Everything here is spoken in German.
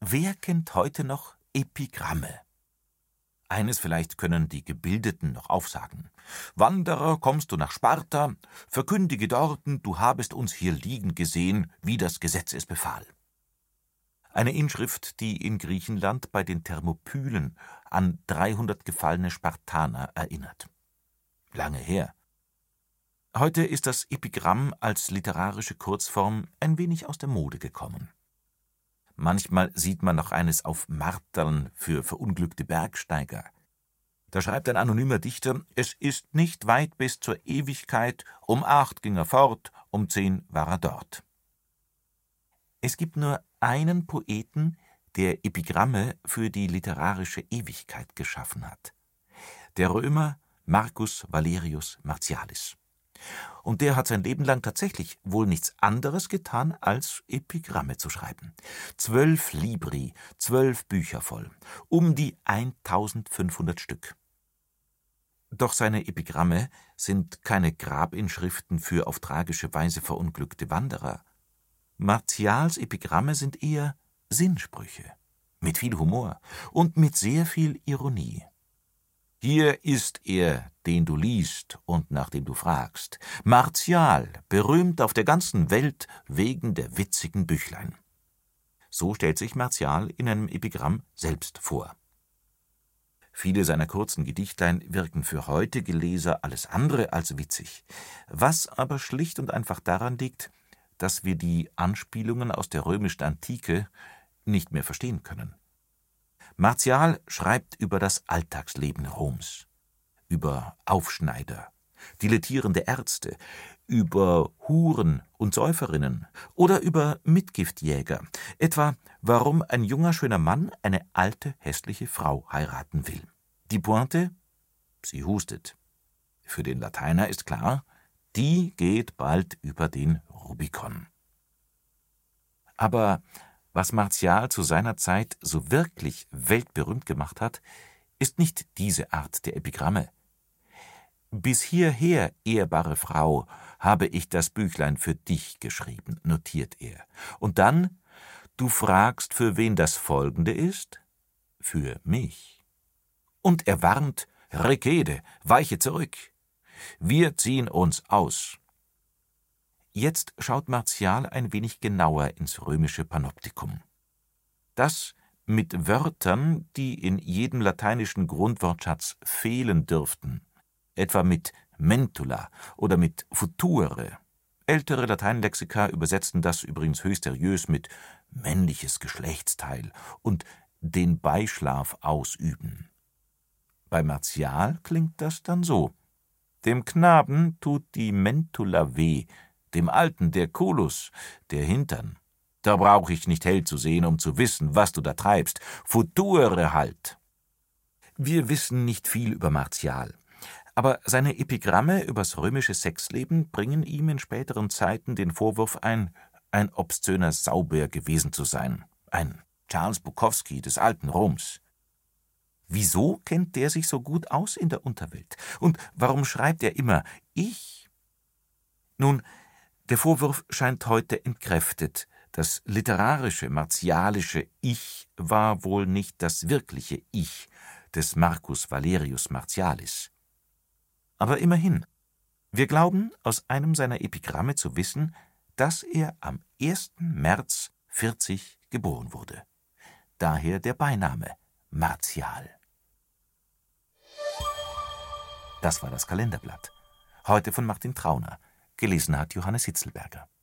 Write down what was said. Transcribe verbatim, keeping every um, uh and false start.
Wer kennt heute noch Epigramme? Eines vielleicht können die Gebildeten noch aufsagen: »Wanderer, kommst du nach Sparta, verkündige dorten, du habest uns hier liegen gesehen, wie das Gesetz es befahl.« Eine Inschrift, die in Griechenland bei den Thermopylen an dreihundert gefallene Spartaner erinnert. Lange her. Heute ist das Epigramm als literarische Kurzform ein wenig aus der Mode gekommen. Manchmal sieht man noch eines auf Martern für verunglückte Bergsteiger. Da schreibt ein anonymer Dichter: »Es ist nicht weit bis zur Ewigkeit, um acht ging er fort, um zehn war er dort.« Es gibt nur einen Poeten, der Epigramme für die literarische Ewigkeit geschaffen hat: der Römer Marcus Valerius Martialis. Und der hat sein Leben lang tatsächlich wohl nichts anderes getan, als Epigramme zu schreiben. Zwölf Libri, zwölf Bücher voll, um die eintausendfünfhundert Stück. Doch seine Epigramme sind keine Grabinschriften für auf tragische Weise verunglückte Wanderer. Martials Epigramme sind eher Sinnsprüche, mit viel Humor und mit sehr viel Ironie. »Hier ist er, den du liest und nach dem du fragst, Martial, berühmt auf der ganzen Welt wegen der witzigen Büchlein.« So stellt sich Martial in einem Epigramm selbst vor. Viele seiner kurzen Gedichtlein wirken für heutige Leser alles andere als witzig, was aber schlicht und einfach daran liegt, dass wir die Anspielungen aus der römischen Antike nicht mehr verstehen können. Martial schreibt über das Alltagsleben Roms, über Aufschneider, dilettierende Ärzte, über Huren und Säuferinnen oder über Mitgiftjäger, etwa warum ein junger, schöner Mann eine alte, hässliche Frau heiraten will. Die Pointe? Sie hustet. Für den Lateiner ist klar, die geht bald über den Rubikon. Aber was Martial zu seiner Zeit so wirklich weltberühmt gemacht hat, ist nicht diese Art der Epigramme. »Bis hierher, ehrbare Frau, habe ich das Büchlein für dich geschrieben«, notiert er. Und dann: »Du fragst, für wen das folgende ist? Für mich.« Und er warnt: »Rekede, weiche zurück. Wir ziehen uns aus.« Jetzt schaut Martial ein wenig genauer ins römische Panoptikum. Das mit Wörtern, die in jedem lateinischen Grundwortschatz fehlen dürften, etwa mit mentula oder mit future. Ältere Lateinlexika übersetzten das übrigens höchst seriös mit männliches Geschlechtsteil und den Beischlaf ausüben. Bei Martial klingt das dann so: »Dem Knaben tut die Mentula weh, dem Alten der Kulus, der Hintern. Da brauch ich nicht hell zu sehen, um zu wissen, was du da treibst. Future halt.« Wir wissen nicht viel über Martial, aber seine Epigramme übers römische Sexleben bringen ihm in späteren Zeiten den Vorwurf ein, ein obszöner Saubär gewesen zu sein, ein Charles Bukowski des alten Roms. Wieso kennt der sich so gut aus in der Unterwelt? Und warum schreibt er immer »ich«? Nun, der Vorwurf scheint heute entkräftet. Das literarische, martialische Ich war wohl nicht das wirkliche Ich des Marcus Valerius Martialis. Aber immerhin, wir glauben, aus einem seiner Epigramme zu wissen, dass er am ersten März vierzig geboren wurde. Daher der Beiname Martial. Das war das Kalenderblatt. Heute von Martin Trauner. Gelesen hat Johannes Hitzelberger.